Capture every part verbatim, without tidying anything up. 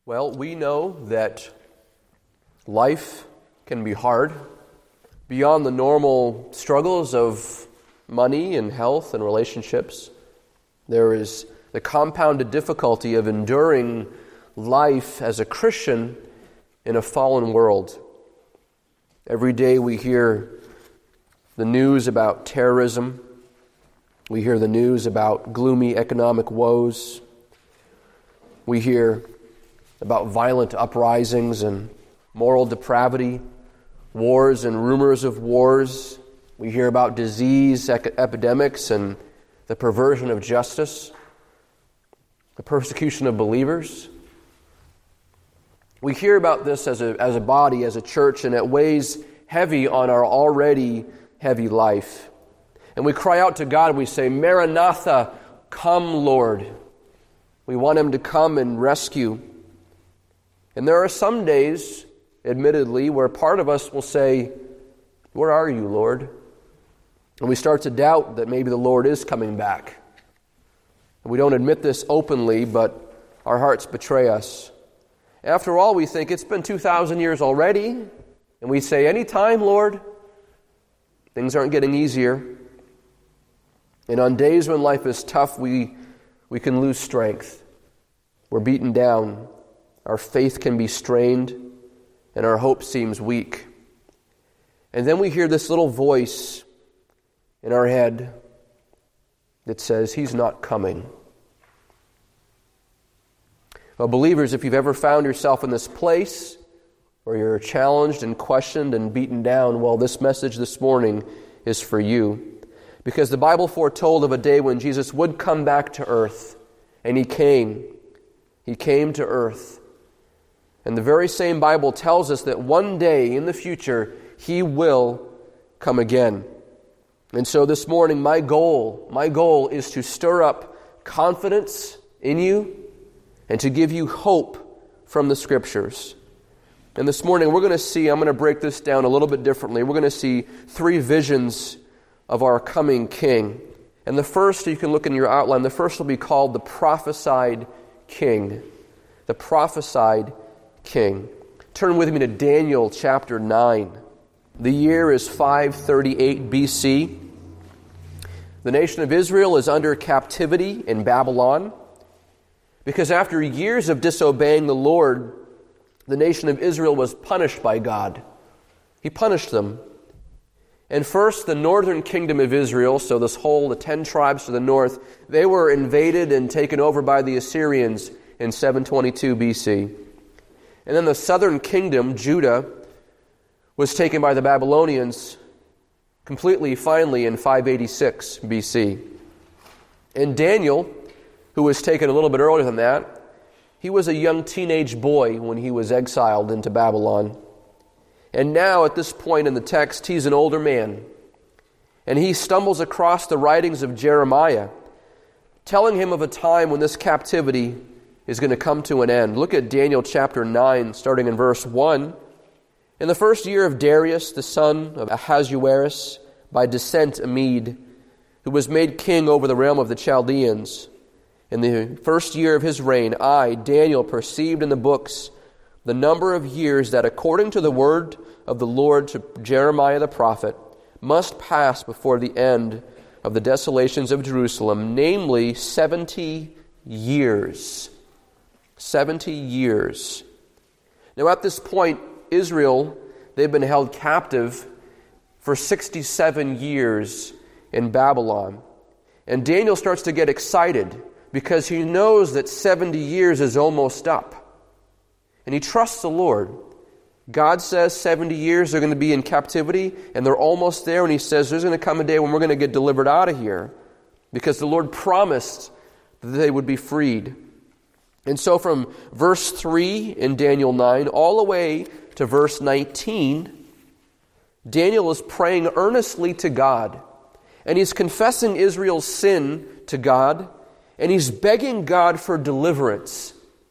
Well, we know that life can be hard, beyond the normal struggles of money and health and relationships. There is the compounded difficulty of enduring life as a Christian in a fallen world. Every day we hear the news about terrorism. We hear the news about gloomy economic woes. We hear about violent uprisings and moral depravity, wars and rumors of wars. We hear about disease, ec- epidemics, and the perversion of justice, the persecution of believers. We hear about this as a, as a body, as a church, and it weighs heavy on our already heavy life. And we cry out to God, we say, Maranatha, come, Lord. We want Him to come and rescue. And there are some days, admittedly, where part of us will say, where are you, Lord? And we start to doubt that maybe the Lord is coming back. And we don't admit this openly, but our hearts betray us. After all, we think it's been two thousand years already, and we say, any time, Lord. Things aren't getting easier. And on days when life is tough, we, we can lose strength. We're beaten down. Our faith can be strained, and our hope seems weak. And then we hear this little voice in our head that says, He's not coming. Well, believers, if you've ever found yourself in this place where you're challenged and questioned and beaten down, well, this message this morning is for you. Because the Bible foretold of a day when Jesus would come back to earth, and He came. He came to earth. And the very same Bible tells us that one day in the future, He will come again. And so this morning, my goal, my goal is to stir up confidence in you and to give you hope from the Scriptures. And this morning, we're going to see, I'm going to break this down a little bit differently. We're going to see three visions of our coming King. And the first, you can look in your outline, the first will be called the prophesied King. The prophesied King. Turn with me to Daniel chapter nine. The year is five thirty-eight B C. The nation of Israel is under captivity in Babylon because after years of disobeying the Lord, the nation of Israel was punished by God. He punished them. And first, the northern kingdom of Israel, so this whole, the ten tribes to the north, they were invaded and taken over by the Assyrians in seven twenty-two B C. And then the southern kingdom, Judah, was taken by the Babylonians completely, finally, in five eighty-six B C. And Daniel, who was taken a little bit earlier than that, he was a young teenage boy when he was exiled into Babylon. And now, at this point in the text, he's an older man. And he stumbles across the writings of Jeremiah, telling him of a time when this captivity is going to come to an end. Look at Daniel chapter nine, starting in verse one. In the first year of Darius, the son of Ahasuerus, by descent a Mede, who was made king over the realm of the Chaldeans, in the first year of his reign, I, Daniel, perceived in the books the number of years that, according to the word of the Lord to Jeremiah the prophet, must pass before the end of the desolations of Jerusalem, namely seventy years. Seventy years. Now at this point, Israel, they've been held captive for sixty-seven years in Babylon. And Daniel starts to get excited because he knows that seventy years is almost up. And he trusts the Lord. God says seventy years they're going to be in captivity, and they're almost there, and He says there's going to come a day when we're going to get delivered out of here because the Lord promised that they would be freed. And so from verse three in Daniel nine all the way to verse nineteen, Daniel is praying earnestly to God, and he's confessing Israel's sin to God, and he's begging God for deliverance.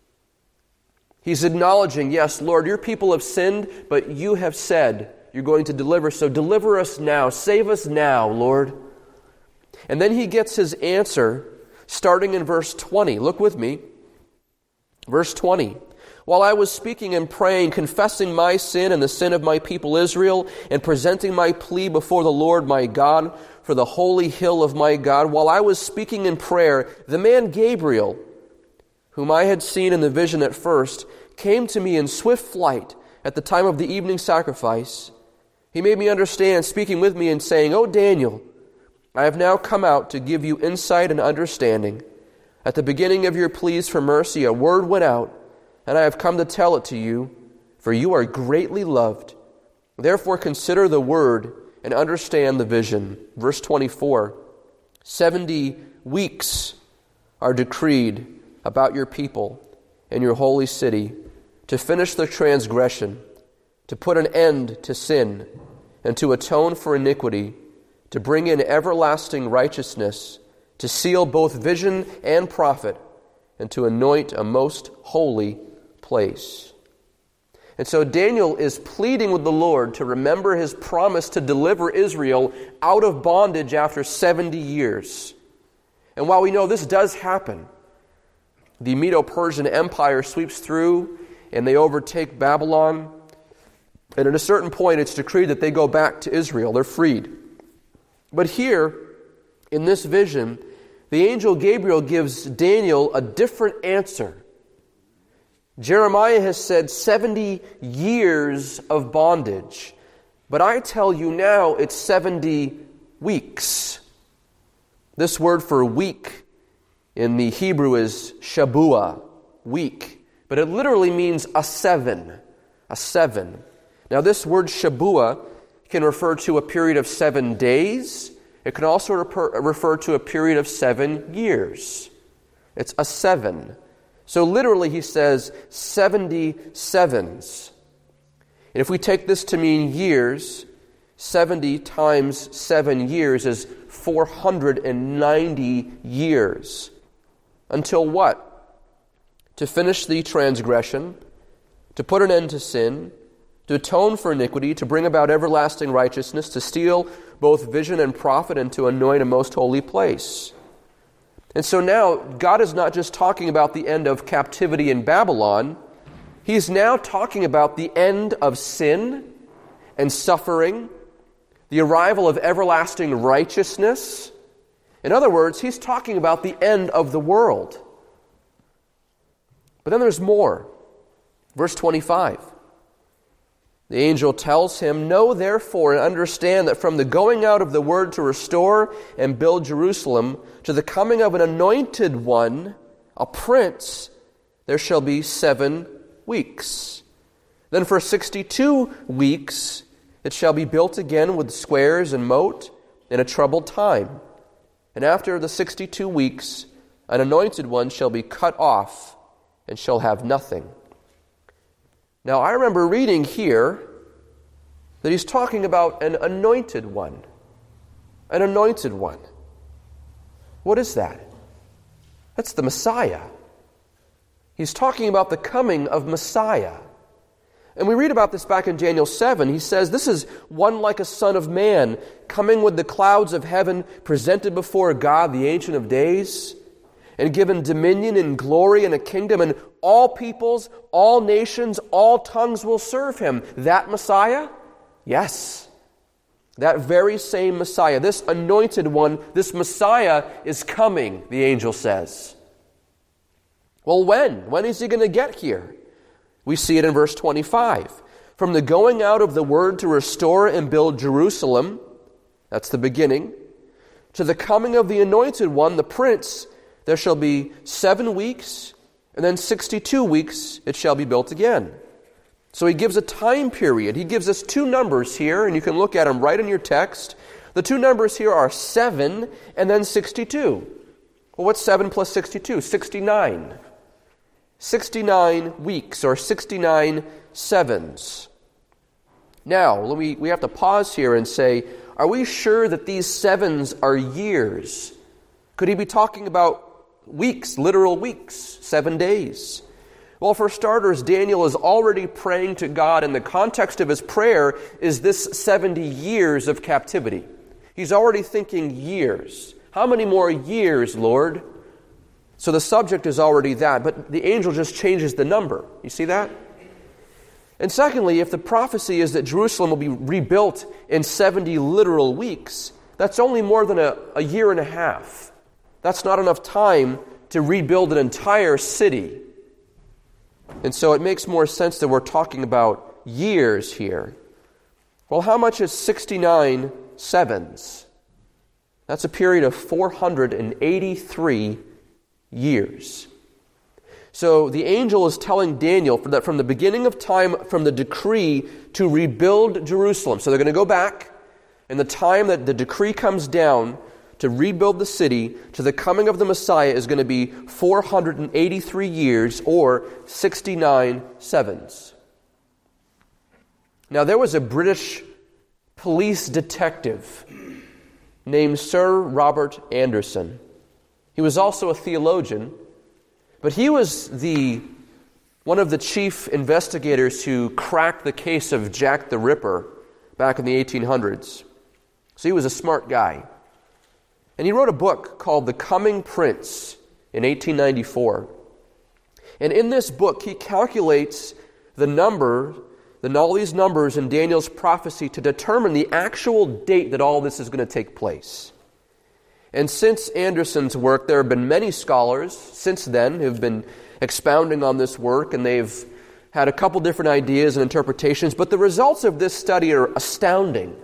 He's acknowledging, yes, Lord, your people have sinned, but you have said you're going to deliver, so deliver us now. Save us now, Lord. And then he gets his answer starting in verse twenty. Look with me. Verse twenty. While I was speaking and praying, confessing my sin and the sin of my people Israel, and presenting my plea before the Lord my God for the holy hill of my God, while I was speaking in prayer, the man Gabriel, whom I had seen in the vision at first, came to me in swift flight at the time of the evening sacrifice. He made me understand, speaking with me and saying, O Daniel, I have now come out to give you insight and understanding. At the beginning of your pleas for mercy, a word went out, and I have come to tell it to you, for you are greatly loved. Therefore consider the word and understand the vision. Verse twenty-four, seventy weeks are decreed about your people and your holy city, to finish the transgression, to put an end to sin, and to atone for iniquity, to bring in everlasting righteousness, to seal both vision and prophet, and to anoint a most holy place. And so Daniel is pleading with the Lord to remember his promise to deliver Israel out of bondage after seventy years. And while we know this does happen, the Medo-Persian Empire sweeps through and they overtake Babylon. And at a certain point it's decreed that they go back to Israel. They're freed. But here, in this vision, the angel Gabriel gives Daniel a different answer. Jeremiah has said seventy years of bondage, but I tell you now it's seventy weeks. This word for week in the Hebrew is Shabua, week, but it literally means a seven, a seven. Now this word Shabua can refer to a period of seven days. It can also refer, refer to a period of seven years. It's a seven. So literally he says seventy sevens. And if we take this to mean years, seventy times seven years is four hundred ninety years. Until what? To finish the transgression, to put an end to sin, to atone for iniquity, to bring about everlasting righteousness, to steal both vision and prophet, and to anoint a most holy place. And so now, God is not just talking about the end of captivity in Babylon. He's now talking about the end of sin and suffering, the arrival of everlasting righteousness. In other words, he's talking about the end of the world. But then there's more. Verse twenty-five. The angel tells him, Know therefore and understand that from the going out of the word to restore and build Jerusalem to the coming of an anointed one, a prince, there shall be seven weeks. Then for sixty-two weeks it shall be built again with squares and moat in a troubled time. And after the sixty-two weeks an anointed one shall be cut off and shall have nothing. Now, I remember reading here that he's talking about an anointed one. An anointed one. What is that? That's the Messiah. He's talking about the coming of Messiah. And we read about this back in Daniel seven. He says, This is one like a son of man, coming with the clouds of heaven, presented before God, the Ancient of Days, and given dominion and glory and a kingdom, and all peoples, all nations, all tongues will serve him. That Messiah? Yes. That very same Messiah, this anointed one, this Messiah is coming, the angel says. Well, when? When is he going to get here? We see it in verse twenty-five. From the going out of the word to restore and build Jerusalem, that's the beginning, to the coming of the anointed one, the prince, there shall be seven weeks, and then sixty-two weeks it shall be built again. So he gives a time period. He gives us two numbers here, and you can look at them right in your text. The two numbers here are seven and then sixty-two. Well, what's seven plus sixty-two? sixty-nine. sixty-nine weeks, or sixty-nine sevens. Now, we, we have to pause here and say, are we sure that these sevens are years? Could he be talking about weeks, literal weeks, seven days? Well, for starters, Daniel is already praying to God, and the context of his prayer is this seventy years of captivity. He's already thinking years. How many more years, Lord? So the subject is already that, but the angel just changes the number. You see that? And secondly, if the prophecy is that Jerusalem will be rebuilt in seventy literal weeks, that's only more than a, a year and a half. That's not enough time to rebuild an entire city. And so it makes more sense that we're talking about years here. Well, how much is sixty-nine sevens? That's a period of four hundred eighty-three years. So the angel is telling Daniel that from the beginning of time, from the decree to rebuild Jerusalem. So they're going to go back, and the time that the decree comes down to rebuild the city to the coming of the Messiah is going to be four hundred eighty-three years, or sixty-nine sevens. Now, there was a British police detective named Sir Robert Anderson. He was also a theologian, but he was the one of the chief investigators who cracked the case of Jack the Ripper back in the eighteen hundreds. So he was a smart guy. And he wrote a book called The Coming Prince in eighteen ninety-four. And in this book, he calculates the number, the, all these numbers in Daniel's prophecy to determine the actual date that all this is going to take place. And since Anderson's work, there have been many scholars since then who have been expounding on this work, and they've had a couple different ideas and interpretations, but the results of this study are astounding.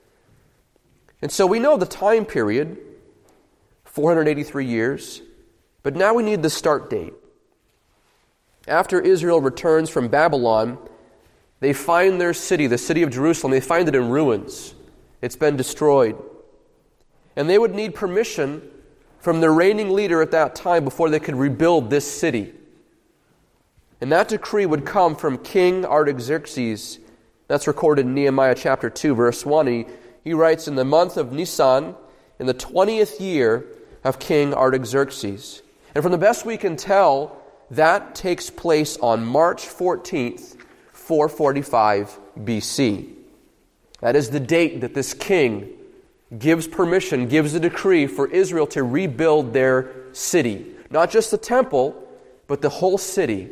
And so we know the time period, four hundred eighty-three years, but now we need the start date. After Israel returns from Babylon, they find their city, the city of Jerusalem, they find it in ruins. It's been destroyed. And they would need permission from the reigning leader at that time before they could rebuild this city. And that decree would come from King Artaxerxes. That's recorded in Nehemiah chapter two, verse one. He, he writes, in the month of Nisan, in the twentieth year of King Artaxerxes. And from the best we can tell, that takes place on March fourteenth, four forty-five B C. That is the date that this king gives permission, gives a decree for Israel to rebuild their city. Not just the temple, but the whole city.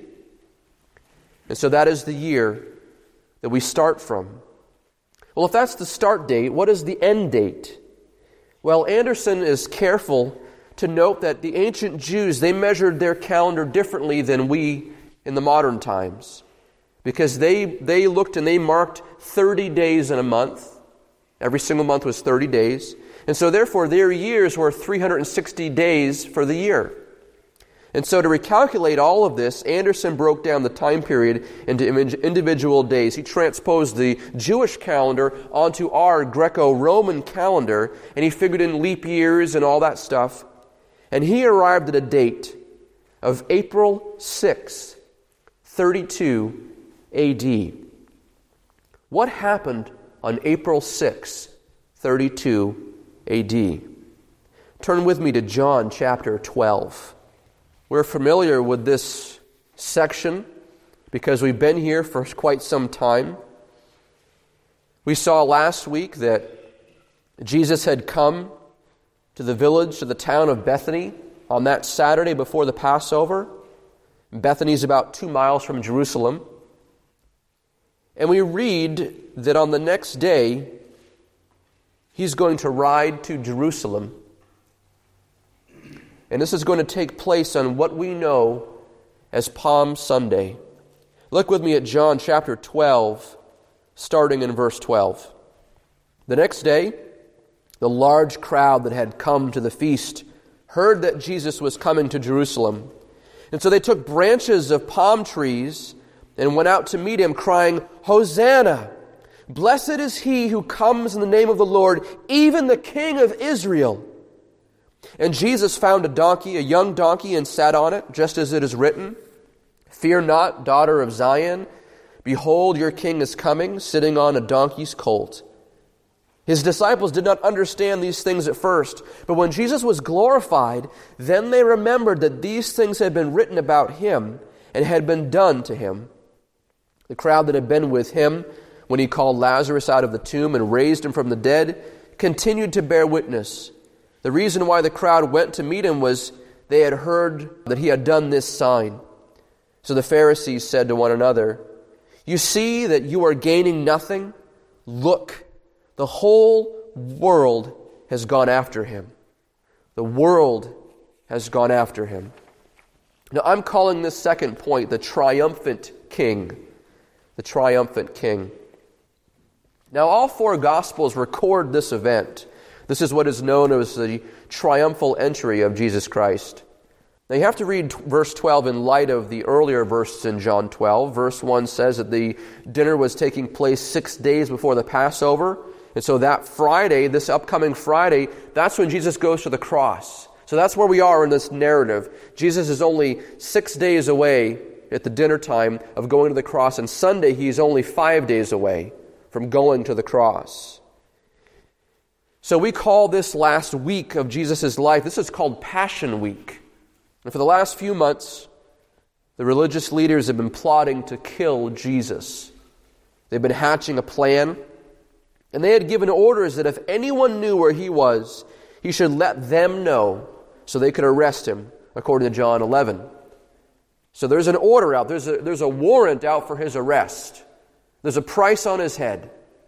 And so that is the year that we start from. Well, if that's the start date, what is the end date? Well, Anderson is careful to note that the ancient Jews, they measured their calendar differently than we in the modern times. Because they, they looked and they marked thirty days in a month. Every single month was thirty days. And so therefore their years were three hundred sixty days for the year. And so to recalculate all of this, Anderson broke down the time period into individual days. He transposed the Jewish calendar onto our Greco-Roman calendar, and he figured in leap years and all that stuff. And he arrived at a date of April sixth, thirty-two A D. What happened on April sixth, thirty-two A D? Turn with me to John chapter twelve. We're familiar with this section because we've been here for quite some time. We saw last week that Jesus had come to the village, to the town of Bethany on that Saturday before the Passover. Bethany is about two miles from Jerusalem. And we read that on the next day, he's going to ride to Jerusalem. And this is going to take place on what we know as Palm Sunday. Look with me at John chapter twelve, starting in verse twelve. The next day, the large crowd that had come to the feast heard that Jesus was coming to Jerusalem. And so they took branches of palm trees and went out to meet him, crying, "Hosanna! Blessed is he who comes in the name of the Lord, even the King of Israel." And Jesus found a donkey, a young donkey, and sat on it, just as it is written, "Fear not, daughter of Zion. Behold, your king is coming, sitting on a donkey's colt." His disciples did not understand these things at first, but when Jesus was glorified, then they remembered that these things had been written about him and had been done to him. The crowd that had been with him when he called Lazarus out of the tomb and raised him from the dead continued to bear witness. The reason why the crowd went to meet him was they had heard that he had done this sign. So the Pharisees said to one another, "You see that you are gaining nothing? Look, the whole world has gone after him." The world has gone after him. Now, I'm calling this second point the triumphant king. The triumphant king. Now, all four Gospels record this event. This is what is known as the triumphal entry of Jesus Christ. Now, you have to read verse twelve in light of the earlier verses in John twelve. Verse one says that the dinner was taking place six days before the Passover. And so that Friday, this upcoming Friday, that's when Jesus goes to the cross. So that's where we are in this narrative. Jesus is only six days away at the dinner time of going to the cross. And Sunday, he's only five days away from going to the cross. So we call this last week of Jesus' life, this is called Passion Week. And for the last few months, the religious leaders have been plotting to kill Jesus. They've been hatching a plan. And they had given orders that if anyone knew where he was, he should let them know so they could arrest him, according to John eleven. So there's an order out. There's a, there's a warrant out for his arrest. There's a price on his head.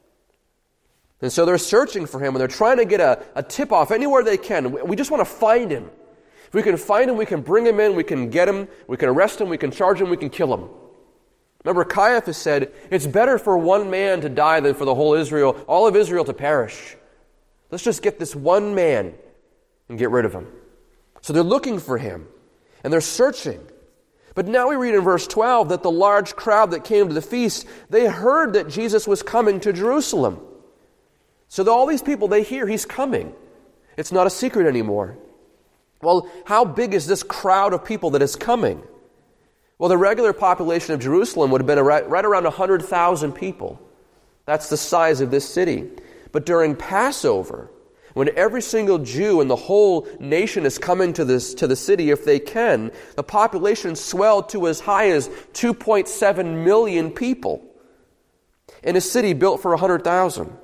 And so they're searching for him, and they're trying to get a, a tip-off anywhere they can. We, we just want to find him. If we can find him, we can bring him in, we can get him, we can arrest him, we can charge him, we can kill him. Remember, Caiaphas said, it's better for one man to die than for the whole Israel, all of Israel to perish. Let's just get this one man and get rid of him. So they're looking for him, and they're searching. But now we read in verse twelve that the large crowd that came to the feast, they heard that Jesus was coming to Jerusalem. So all these people, they hear he's coming. It's not a secret anymore. Well, how big is this crowd of people that is coming? Well, the regular population of Jerusalem would have been right, right around one hundred thousand people. That's the size of this city. But during Passover, when every single Jew in the whole nation is coming to this to the city if they can, the population swelled to as high as two point seven million people in a city built for one hundred thousand.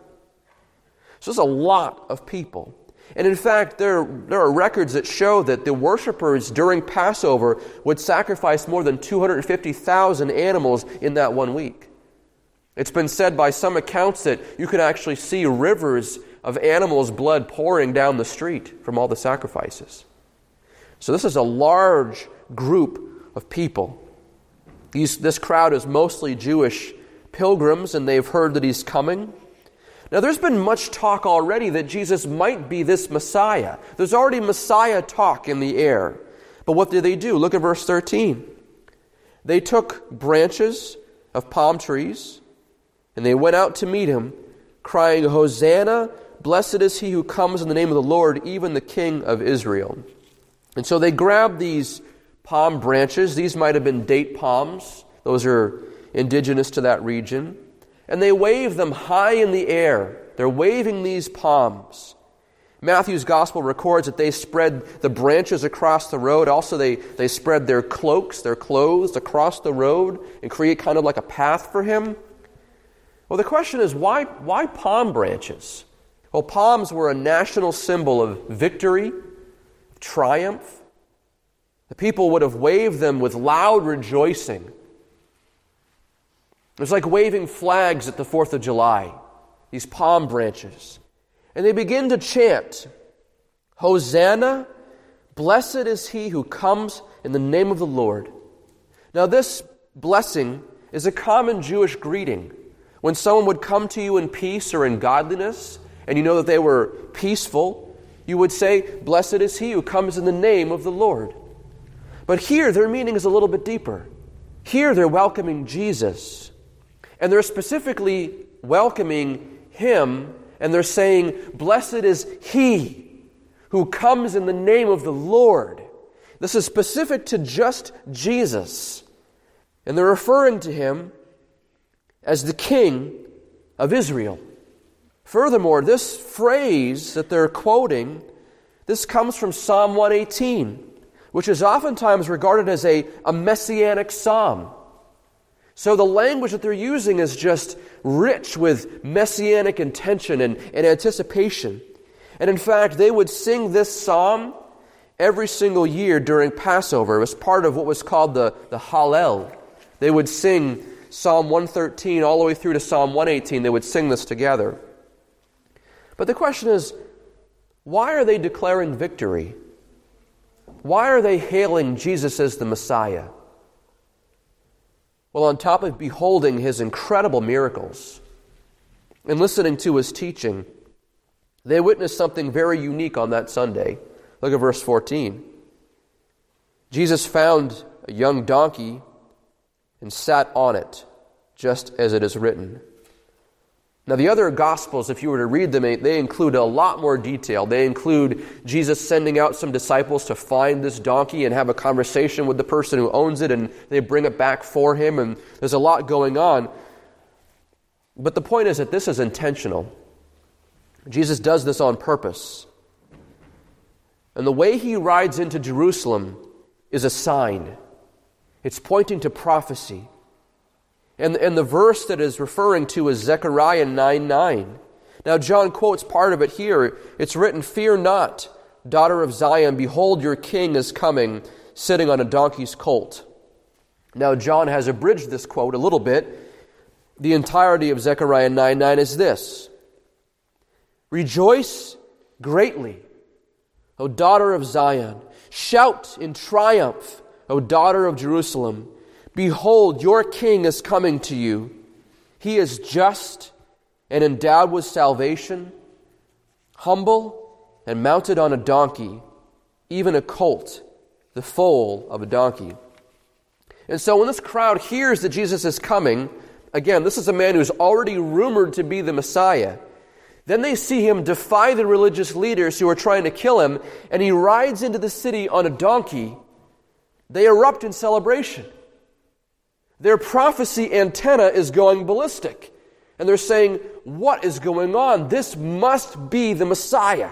So it's a lot of people. And in fact, there, there are records that show that the worshipers during Passover would sacrifice more than two hundred fifty thousand animals in that one week. It's been said by some accounts that you could actually see rivers of animals' blood pouring down the street from all the sacrifices. So this is a large group of people. These, this crowd is mostly Jewish pilgrims, and they've heard that he's coming. Now, there's been much talk already that Jesus might be this Messiah. There's already Messiah talk in the air. But what did they do? Look at verse thirteen. They took branches of palm trees, and they went out to meet him, crying, "Hosanna, blessed is he who comes in the name of the Lord, even the King of Israel." And so they grabbed these palm branches. These might have been date palms. Those are indigenous to that region. And they wave them high in the air. They're waving these palms. Matthew's gospel records that they spread the branches across the road. Also, they, they spread their cloaks, their clothes across the road and create kind of like a path for him. Well, the question is, why, why palm branches? Well, palms were a national symbol of victory, of triumph. The people would have waved them with loud rejoicing. It was like waving flags at the fourth of July, these palm branches. And they begin to chant, "Hosanna, blessed is he who comes in the name of the Lord." Now this blessing is a common Jewish greeting. When someone would come to you in peace or in godliness, and you know that they were peaceful, you would say, "Blessed is he who comes in the name of the Lord." But here their meaning is a little bit deeper. Here they're welcoming Jesus. And they're specifically welcoming him, and they're saying, "Blessed is he who comes in the name of the Lord." This is specific to just Jesus. And they're referring to him as the King of Israel. Furthermore, this phrase that they're quoting, this comes from Psalm one eighteen, which is oftentimes regarded as a, a messianic psalm. So the language that they're using is just rich with messianic intention and, and anticipation. And in fact, they would sing this psalm Every single year during Passover, it was part of what was called the, the Hallel. They would sing Psalm one thirteen all the way through to Psalm one eighteen. They would sing this together. But the question is, why are they declaring victory? Why are they hailing Jesus as the Messiah? Well, on top of beholding his incredible miracles and listening to his teaching, they witnessed something very unique on that Sunday. Look at verse fourteen. Jesus found a young donkey and sat on it, just as it is written. Now, the other Gospels, if you were to read them, they include a lot more detail. They include Jesus sending out some disciples to find this donkey and have a conversation with the person who owns it, and they bring it back for him, and there's a lot going on. But the point is that this is intentional. Jesus does this on purpose. And the way he rides into Jerusalem is a sign. It's pointing to prophecy. And, and the verse that is referring to is Zechariah nine nine. Now John quotes part of it here. It's written, "Fear not, daughter of Zion, behold your king is coming, sitting on a donkey's colt." Now John has abridged this quote a little bit. The entirety of Zechariah nine nine is this: "Rejoice greatly, O daughter of Zion. Shout in triumph, O daughter of Jerusalem. Behold, your king is coming to you. He is just and endowed with salvation, humble and mounted on a donkey, even a colt, the foal of a donkey." And so when this crowd hears that Jesus is coming, again, this is a man who's already rumored to be the Messiah. Then they see him defy the religious leaders who are trying to kill him, and he rides into the city on a donkey. They erupt in celebration. Their prophecy antenna is going ballistic. And they're saying, what is going on? This must be the Messiah.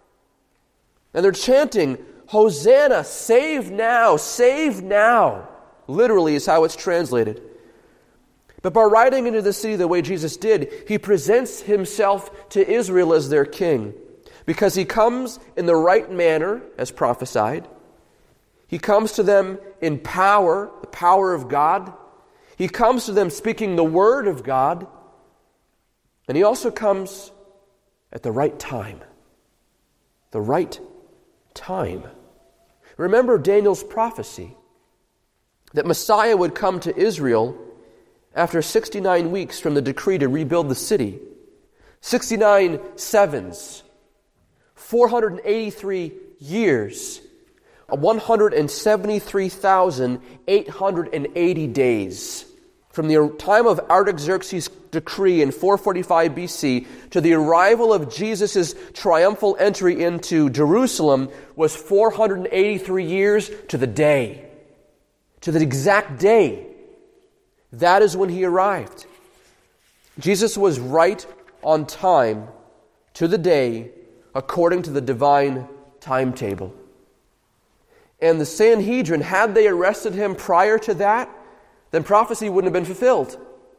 And they're chanting, "Hosanna, save now, save now." Literally is how it's translated. But by riding into the city the way Jesus did, he presents himself to Israel as their king, because he comes in the right manner, as prophesied. He comes to them in power, the power of God. He comes to them speaking the word of God. And he also comes at the right time. The right time. Remember Daniel's prophecy that Messiah would come to Israel after sixty-nine weeks from the decree to rebuild the city. sixty-nine sevens. four hundred eighty-three years. one hundred seventy-three thousand eight hundred eighty days. From the time of Artaxerxes' decree in four forty-five B C to the arrival of Jesus' triumphal entry into Jerusalem was four hundred eighty-three years to the day. To the exact day. That is when he arrived. Jesus was right on time to the day according to the divine timetable. And the Sanhedrin, had they arrested him prior to that, then prophecy wouldn't have been fulfilled.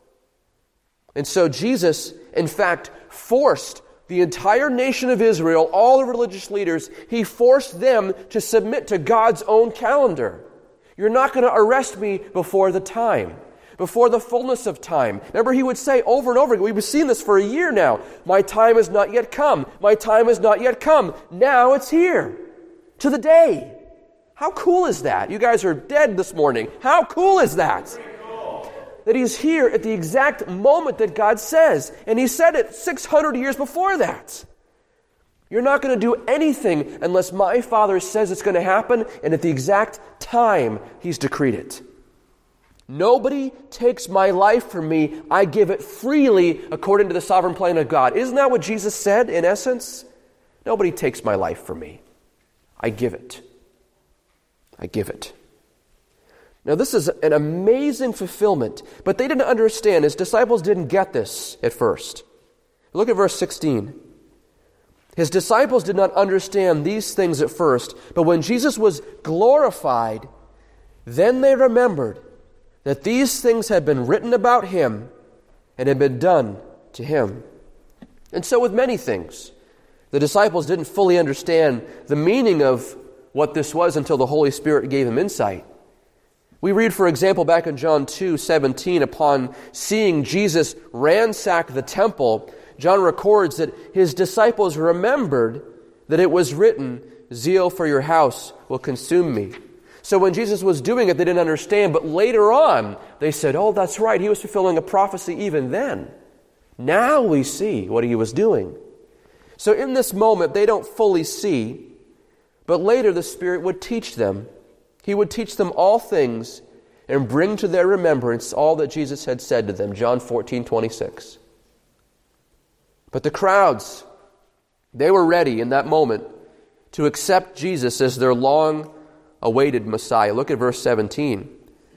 And so Jesus, in fact, forced the entire nation of Israel, all the religious leaders, he forced them to submit to God's own calendar. You're not going to arrest me before the time, before the fullness of time. Remember, he would say over and over again, we've seen this for a year now, "My time has not yet come. My time has not yet come. Now it's here, to the day." How cool is that? You guys are dead this morning. How cool is that? Cool. That he's here at the exact moment that God says. And he said it six hundred years before that. You're not going to do anything unless my Father says it's going to happen, and at the exact time he's decreed it. Nobody takes my life from me. I give it freely according to the sovereign plan of God. Isn't that what Jesus said in essence? Nobody takes my life from me. I give it. I give it. Now this is an amazing fulfillment, but they didn't understand. His disciples didn't get this at first. Look at verse sixteen. His disciples did not understand these things at first, but when Jesus was glorified, then they remembered that these things had been written about him and had been done to him. And so with many things, the disciples didn't fully understand the meaning of what this was until the Holy Spirit gave him insight. We read, for example, back in John two seventeen, upon seeing Jesus ransack the temple, John records that his disciples remembered that it was written, "Zeal for your house will consume me." So when Jesus was doing it, they didn't understand, but later on, they said, "Oh, that's right, he was fulfilling a prophecy even then." Now we see what he was doing. So in this moment, they don't fully see, but later the Spirit would teach them. He would teach them all things and bring to their remembrance all that Jesus had said to them. John fourteen twenty-six. But the crowds, they were ready in that moment to accept Jesus as their long-awaited Messiah. Look at verse seventeen.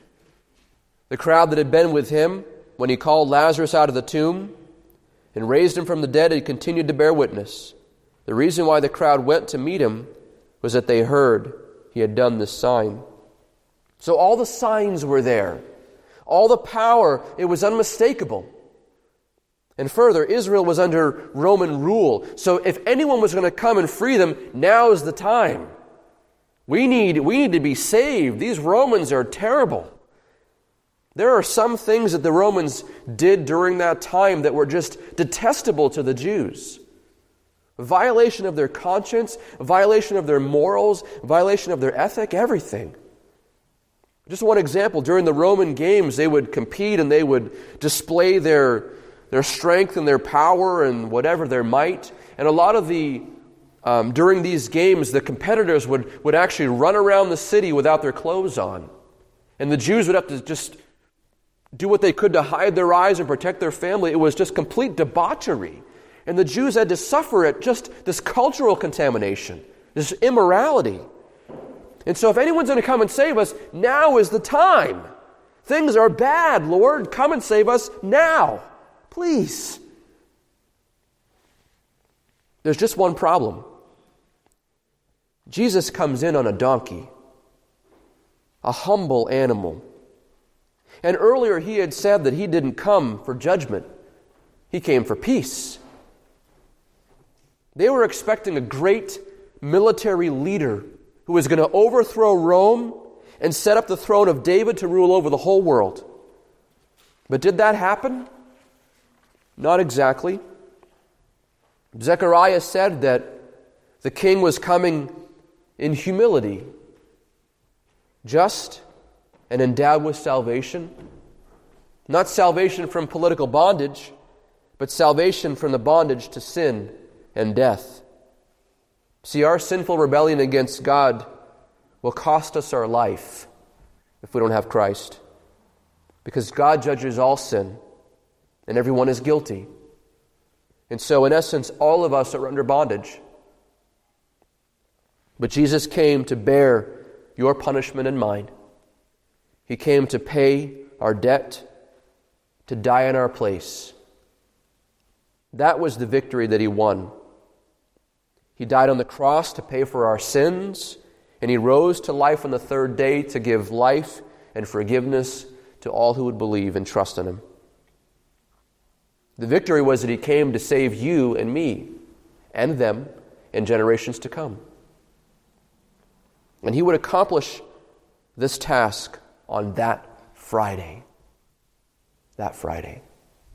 The crowd that had been with him when he called Lazarus out of the tomb and raised him from the dead had continued to bear witness. The reason why the crowd went to meet him was that they heard he had done this sign. So all the signs were there. All the power, it was unmistakable. And further, Israel was under Roman rule. So if anyone was going to come and free them, now is the time. We need, we need to be saved. These Romans are terrible. There are some things that the Romans did during that time that were just detestable to the Jews. A violation of their conscience, a violation of their morals, a violation of their ethic, everything. Just one example, during the Roman games, they would compete and they would display their, their strength and their power and whatever, their might. And a lot of the, um, during these games, the competitors would, would actually run around the city without their clothes on. And the Jews would have to just do what they could to hide their eyes and protect their family. It was just complete debauchery. And the Jews had to suffer at just this cultural contamination, this immorality. And so if anyone's going to come and save us, now is the time. Things are bad, Lord. Come and save us now. Please. There's just one problem. Jesus comes in on a donkey, a humble animal. And earlier he had said that he didn't come for judgment. He came for peace. They were expecting a great military leader who was going to overthrow Rome and set up the throne of David to rule over the whole world. But did that happen? Not exactly. Zechariah said that the king was coming in humility, just and endowed with salvation. Not salvation from political bondage, but salvation from the bondage to sin and death. See, our sinful rebellion against God will cost us our life if we don't have Christ. Because God judges all sin, and everyone is guilty. And so, in essence, all of us are under bondage. But Jesus came to bear your punishment and mine. He came to pay our debt, to die in our place. That was the victory that he won. He died on the cross to pay for our sins, and he rose to life on the third day to give life and forgiveness to all who would believe and trust in him. The victory was that he came to save you and me and them in generations to come. And he would accomplish this task on that Friday. That Friday.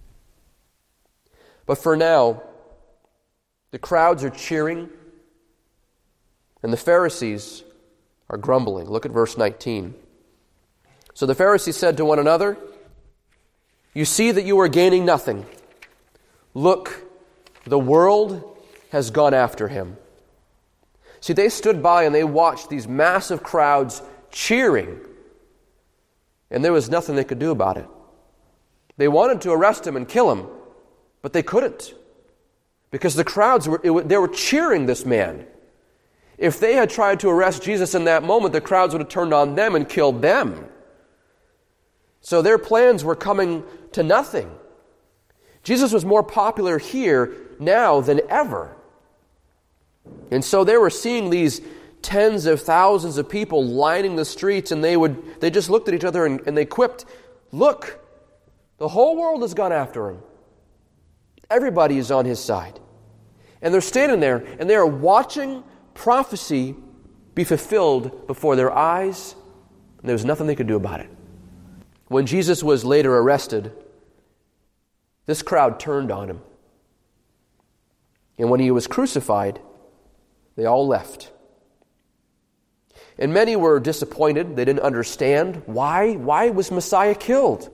But for now, the crowds are cheering, and the Pharisees are grumbling. Look at verse nineteen. So the Pharisees said to one another, "You see that you are gaining nothing. Look, the world has gone after him." See, they stood by and they watched these massive crowds cheering, and there was nothing they could do about it. They wanted to arrest him and kill him, but they couldn't. Because the crowds, were it, they were cheering this man. If they had tried to arrest Jesus in that moment, the crowds would have turned on them and killed them. So their plans were coming to nothing. Jesus was more popular here now than ever. And so they were seeing these tens of thousands of people lining the streets, and they would they just looked at each other and, and they quipped, "Look, the whole world has gone after him. Everybody is on his side." And they're standing there, and they are watching prophecy be fulfilled before their eyes, and there was nothing they could do about it. When Jesus was later arrested, this crowd turned on him. And when he was crucified, they all left. And many were disappointed. They didn't understand why. Why was Messiah killed?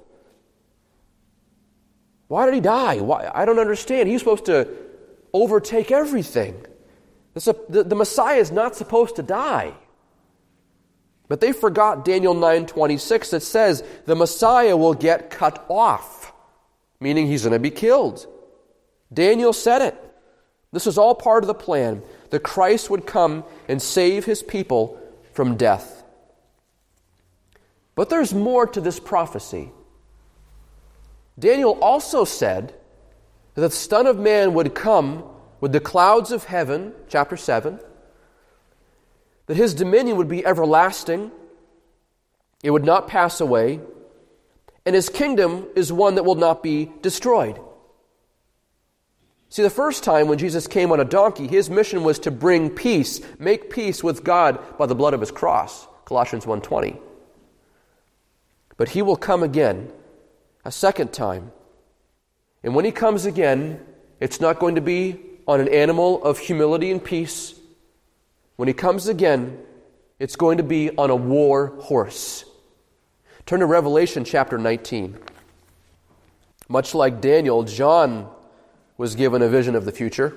Why did he die? Why? I don't understand. He's supposed to overtake everything. The, the, the Messiah is not supposed to die. But they forgot Daniel nine twenty-six that says the Messiah will get cut off, meaning he's going to be killed. Daniel said it. This was all part of the plan, that Christ would come and save his people from death. But there's more to this prophecy. Daniel also said that the Son of Man would come with the clouds of heaven, chapter seven, that his dominion would be everlasting, it would not pass away, and his kingdom is one that will not be destroyed. See, the first time when Jesus came on a donkey, his mission was to bring peace, make peace with God by the blood of his cross, Colossians one twenty. But he will come again, a second time. And when he comes again, it's not going to be on an animal of humility and peace. When he comes again, it's going to be on a war horse. Turn to Revelation chapter nineteen. Much like Daniel, John was given a vision of the future.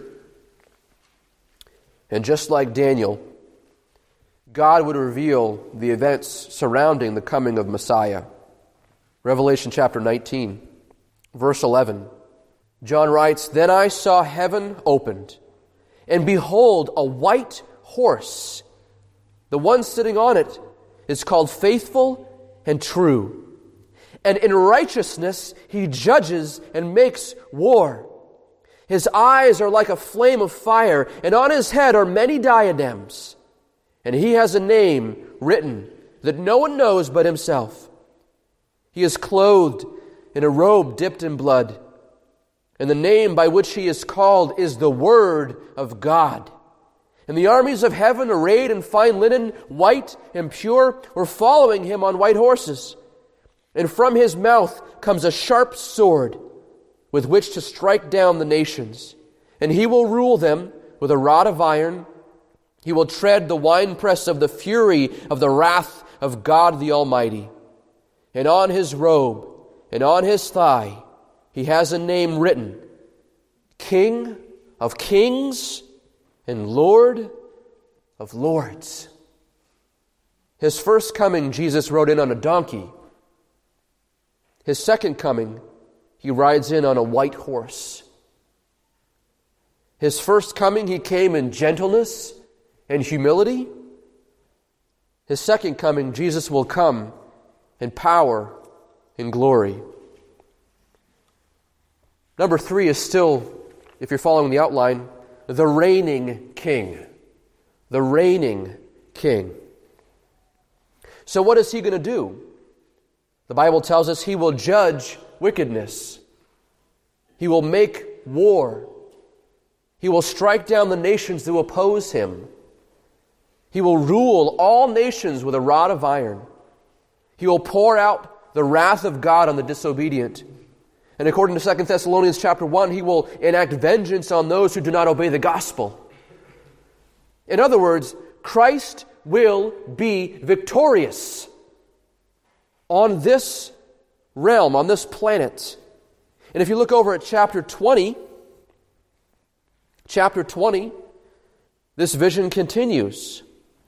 And just like Daniel, God would reveal the events surrounding the coming of Messiah. Revelation chapter nineteen, verse eleven. John writes, "Then I saw heaven opened, and behold, a white horse. The one sitting on it is called Faithful and True. And in righteousness he judges and makes war. His eyes are like a flame of fire, and on his head are many diadems. And he has a name written that no one knows but himself. He is clothed in a robe dipped in blood, and the name by which he is called is the Word of God. And the armies of heaven, arrayed in fine linen, white and pure, were following him on white horses. And from his mouth comes a sharp sword, with which to strike down the nations. And he will rule them with a rod of iron. He will tread the winepress of the fury of the wrath of God the Almighty. And on his robe and on his thigh he has a name written, King of Kings and Lord of Lords." His first coming, Jesus rode in on a donkey. His second coming, he rides in on a white horse. His first coming, he came in gentleness and humility. His second coming, Jesus will come in power and glory. Number three is still, if you're following the outline, the reigning king. The reigning king. So what is he going to do? The Bible tells us he will judge wickedness. He will make war. He will strike down the nations that oppose him. He will rule all nations with a rod of iron. He will pour out the wrath of God on the disobedient. And according to Second Thessalonians chapter one, he will enact vengeance on those who do not obey the gospel. In other words, Christ will be victorious on this realm, on this planet. And if you look over at chapter twenty, chapter twenty, this vision continues.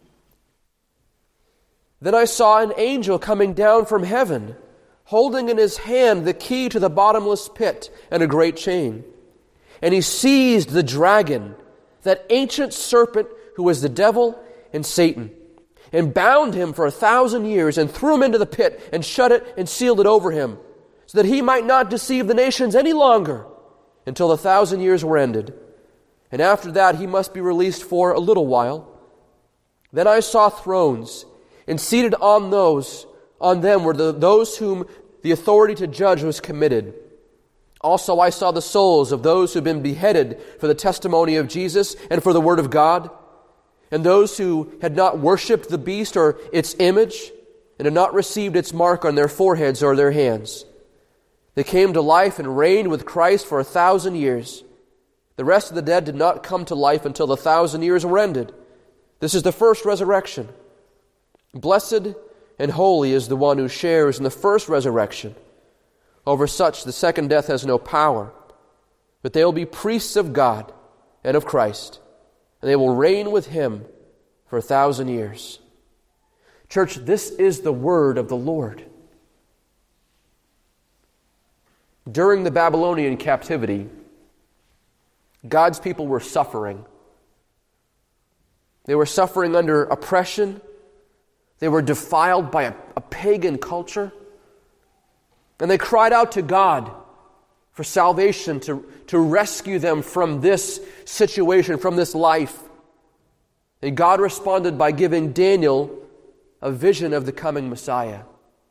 "Then I saw an angel coming down from heaven, holding in his hand the key to the bottomless pit and a great chain. And he seized the dragon, that ancient serpent who was the devil and Satan, and bound him for a thousand years, and threw him into the pit, and shut it and sealed it over him, so that he might not deceive the nations any longer, until the thousand years were ended. And after that he must be released for a little while. Then I saw thrones, and seated on those, on them were the, those whom the authority to judge was committed. Also I saw the souls of those who had been beheaded for the testimony of Jesus and for the word of God. And those who had not worshipped the beast or its image and had not received its mark on their foreheads or their hands. They came to life and reigned with Christ for a thousand years. The rest of the dead did not come to life until the thousand years were ended. This is the first resurrection. Blessed and holy is the one who shares in the first resurrection. Over such the second death has no power, but they will be priests of God and of Christ, and they will reign with Him for a thousand years. Church, this is the word of the Lord. During the Babylonian captivity, God's people were suffering. They were suffering under oppression. They were defiled by a, a pagan culture. And they cried out to God for salvation, to, to rescue them from this situation, from this life. And God responded by giving Daniel a vision of the coming Messiah.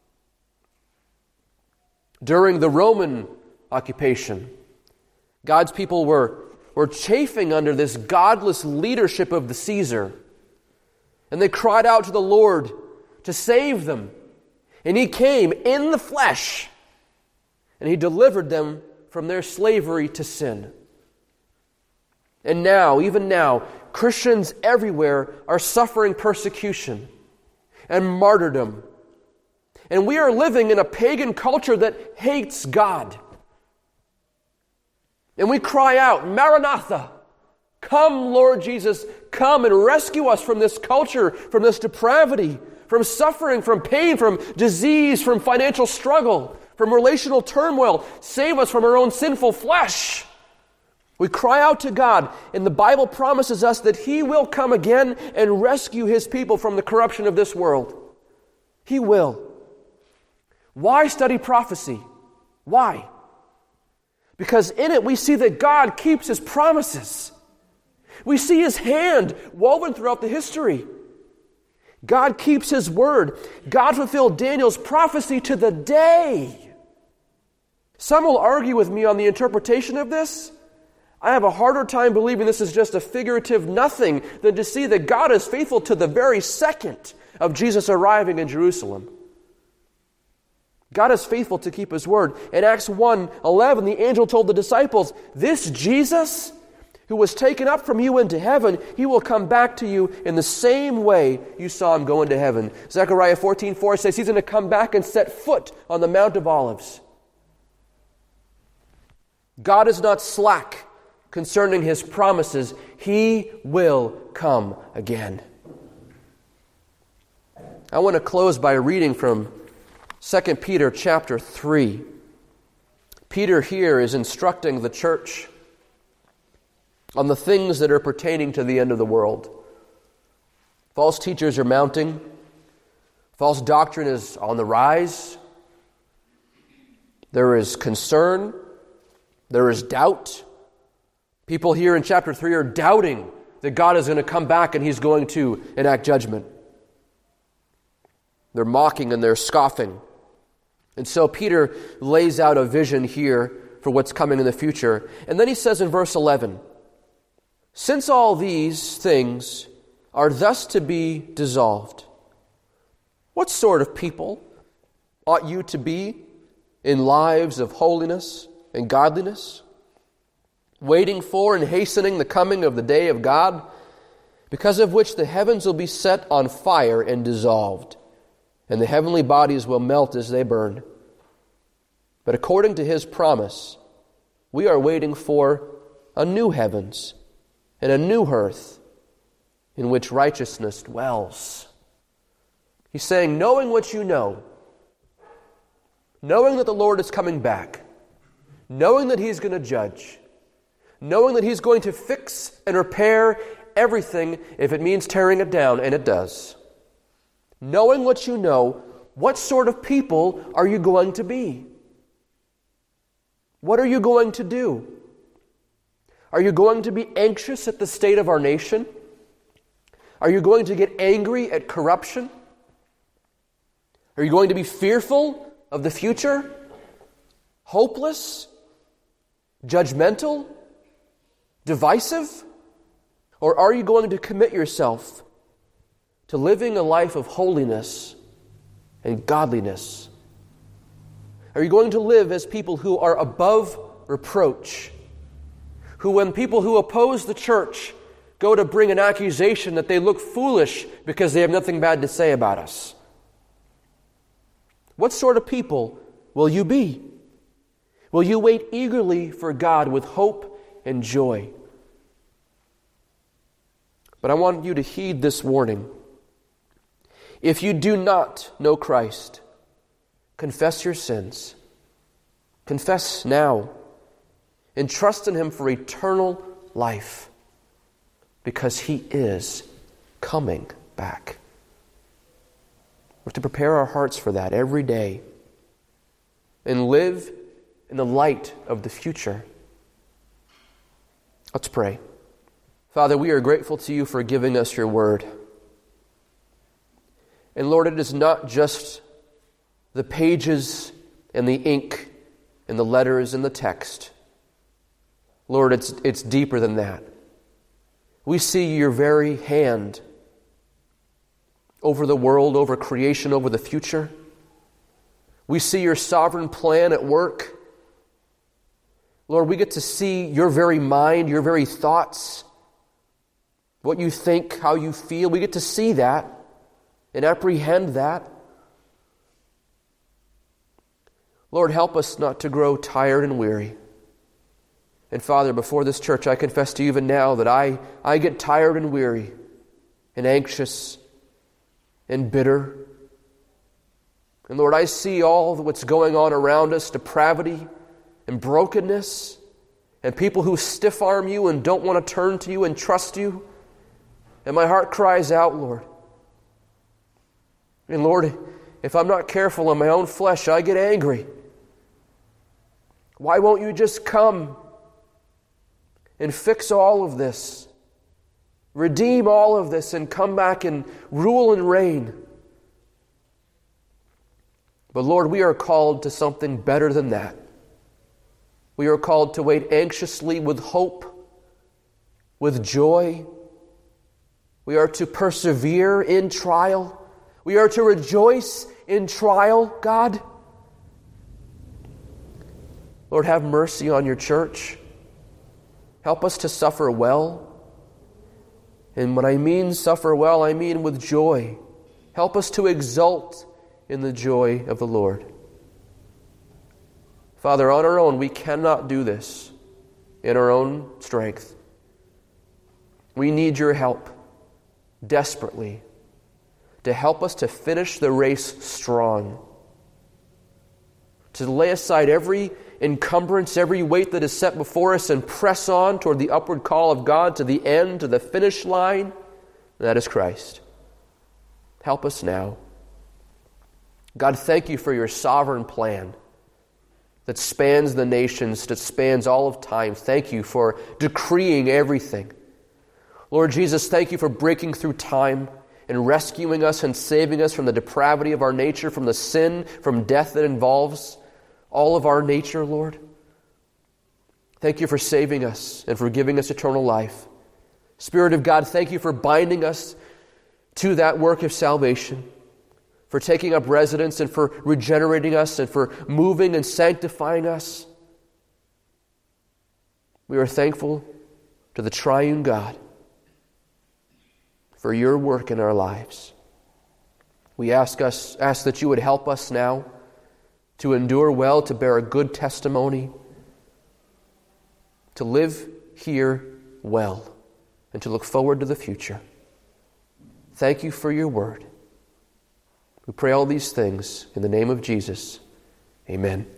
During the Roman occupation, God's people were, were chafing under this godless leadership of the Caesar. And they cried out to the Lord to save them. And He came in the flesh, and He delivered them from their slavery to sin. And now, even now, Christians everywhere are suffering persecution and martyrdom. And we are living in a pagan culture that hates God. And we cry out, Maranatha! Come, Lord Jesus, come and rescue us from this culture, from this depravity, from suffering, from pain, from disease, from financial struggle, from relational turmoil. Save us from our own sinful flesh. We cry out to God, and the Bible promises us that He will come again and rescue His people from the corruption of this world. He will. Why study prophecy? Why? Because in it we see that God keeps His promises. We see His hand woven throughout the history. God keeps His word. God fulfilled Daniel's prophecy to the day. Some will argue with me on the interpretation of this. I have a harder time believing this is just a figurative nothing than to see that God is faithful to the very second of Jesus arriving in Jerusalem. God is faithful to keep His word. In Acts one eleven, the angel told the disciples, "This Jesus who was taken up from you into heaven, He will come back to you in the same way you saw Him go into heaven." Zechariah fourteen four says He's going to come back and set foot on the Mount of Olives. God is not slack concerning His promises. He will come again. I want to close by reading from Second Peter chapter three. Peter here is instructing the church on the things that are pertaining to the end of the world. False teachers are mounting. False doctrine is on the rise. There is concern. There is doubt. People here in chapter three are doubting that God is going to come back and He's going to enact judgment. They're mocking and they're scoffing. And so Peter lays out a vision here for what's coming in the future. And then he says in verse eleven, "Since all these things are thus to be dissolved, what sort of people ought you to be in lives of holiness and godliness, waiting for and hastening the coming of the day of God, because of which the heavens will be set on fire and dissolved, and the heavenly bodies will melt as they burn. But according to His promise, we are waiting for a new heavens and a new earth in which righteousness dwells." He's saying, knowing what you know, knowing that the Lord is coming back, knowing that He's going to judge, knowing that He's going to fix and repair everything if it means tearing it down, and it does. Knowing what you know, what sort of people are you going to be? What are you going to do? Are you going to be anxious at the state of our nation? Are you going to get angry at corruption? Are you going to be fearful of the future? Hopeless? Judgmental? Divisive? Or are you going to commit yourself to living a life of holiness and godliness? Are you going to live as people who are above reproach? Who, when people who oppose the church go to bring an accusation, that they look foolish because they have nothing bad to say about us? What sort of people will you be? Will you wait eagerly for God with hope and joy? But I want you to heed this warning. If you do not know Christ, confess your sins. Confess now and trust in Him for eternal life, because He is coming back. We have to prepare our hearts for that every day and live in the light of the future. Let's pray. Father, we are grateful to You for giving us Your word. And Lord, it is not just the pages and the ink and the letters and the text. Lord, it's, it's deeper than that. We see Your very hand over the world, over creation, over the future. We see Your sovereign plan at work. Lord, we get to see Your very mind, Your very thoughts, what You think, how You feel. We get to see that and apprehend that. Lord, help us not to grow tired and weary. And Father, before this church, I confess to You even now that I, I get tired and weary and anxious and bitter. And Lord, I see all what's going on around us, depravity and brokenness, and people who stiff-arm You and don't want to turn to You and trust You. And my heart cries out, Lord. And Lord, if I'm not careful in my own flesh, I get angry. Why won't You just come and fix all of this? Redeem all of this and come back and rule and reign. But Lord, we are called to something better than that. We are called to wait anxiously with hope, with joy. We are to persevere in trial. We are to rejoice in trial, God. Lord, have mercy on Your church. Help us to suffer well. And when I mean suffer well, I mean with joy. Help us to exult in the joy of the Lord. Father, on our own, we cannot do this in our own strength. We need Your help desperately to help us to finish the race strong, to lay aside every encumbrance, every weight that is set before us, and press on toward the upward call of God to the end, to the finish line. That is Christ. Help us now. God, thank You for Your sovereign plan that spans the nations, that spans all of time. Thank You for decreeing everything. Lord Jesus, thank You for breaking through time and rescuing us and saving us from the depravity of our nature, from the sin, from death that involves all of our nature, Lord. Thank You for saving us and for giving us eternal life. Spirit of God, thank You for binding us to that work of salvation, for taking up residence and for regenerating us and for moving and sanctifying us. We are thankful to the triune God for Your work in our lives. We ask us, ask that You would help us now to endure well, to bear a good testimony, to live here well, and to look forward to the future. Thank You for Your word. We pray all these things in the name of Jesus. Amen.